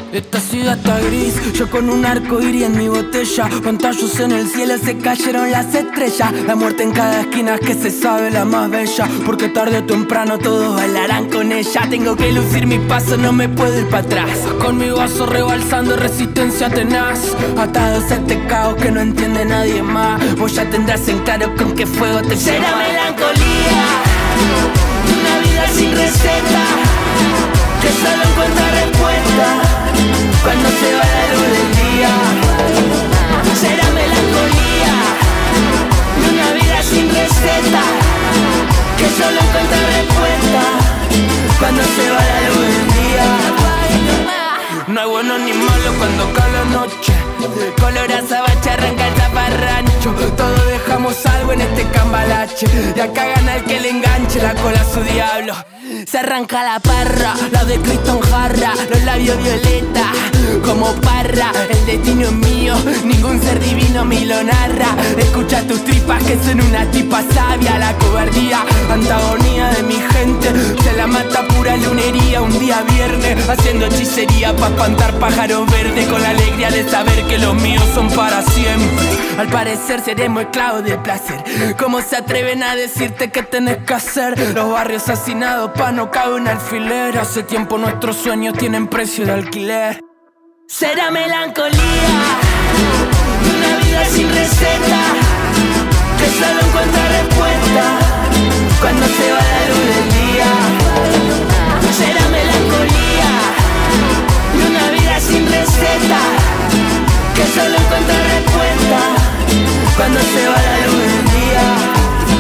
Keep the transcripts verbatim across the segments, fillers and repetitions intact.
Esta ciudad está gris, yo con un arco iris en mi botella. Pantallos en el cielo, se cayeron las estrellas. La muerte en cada esquina es que se sabe la más bella, porque tarde o temprano todos bailarán con ella. Tengo que lucir mi paso, no me puedo ir para atrás. Con mi vaso rebalsando resistencia tenaz, atados a este caos que no entiende nadie más. Vos ya tendrás en claro con qué fuego te será lleva. melancolía, una vida sin receta, que solo encuentra respuesta cuando se va la luz del día. Será melancolía, una vida sin receta, que solo encuentra respuesta cuando se va la luz del día. No hay bueno ni malo cuando cae la noche. Color azabache arranca el zaparrancho. Todos dejamos algo en este cambalache. Y acá gana el que le enganche la cola a su diablo. Se arranca la parra, la de Cristo en jarra, los labios violeta, como parra. El destino es mío, ningún ser divino me lo narra. Escucha tus tripas que son una tipa sabia. La cobardía, antagonía de mi gente, se la mata pura lunería. Un día viernes, haciendo hechicería pa' espantar pájaros verdes, con la alegría de saber que los míos son para siempre. Al parecer seremos esclavos del placer. ¿Cómo se atreven a decirte qué tenés que hacer? Los barrios hacinados pa' no cabe un alfiler. Hace tiempo nuestros sueños tienen precio de alquiler. Será melancolía, una vida sin receta, que solo encuentra respuesta cuando se va la luz del día. Será melancolía, una vida sin receta, que solo encuentra respuesta cuando se va la luz del día.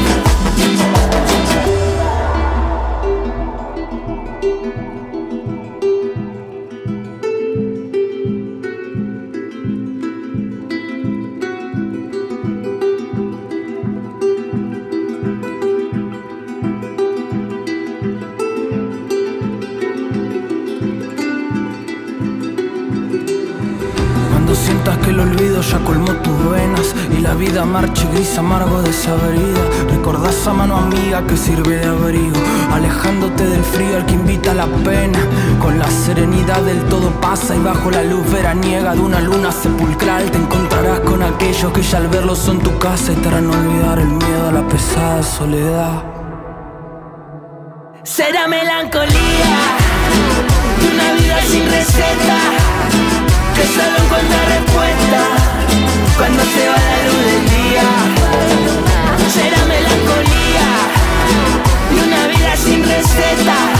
Sientas que el olvido ya colmó tus venas y la vida marcha gris amargo desabrida. Recordás a mano amiga que sirve de abrigo, alejándote del frío al que invita a la pena. Con la serenidad del todo pasa y bajo la luz veraniega de una luna sepulcral te encontrarás con aquellos que ya al verlos son tu casa y te harán olvidar el miedo a la pesada soledad. Será melancolía, una vida sin receta, que solo encuentra respuesta cuando se va la luz del día. Será melancolía, y una vida sin receta,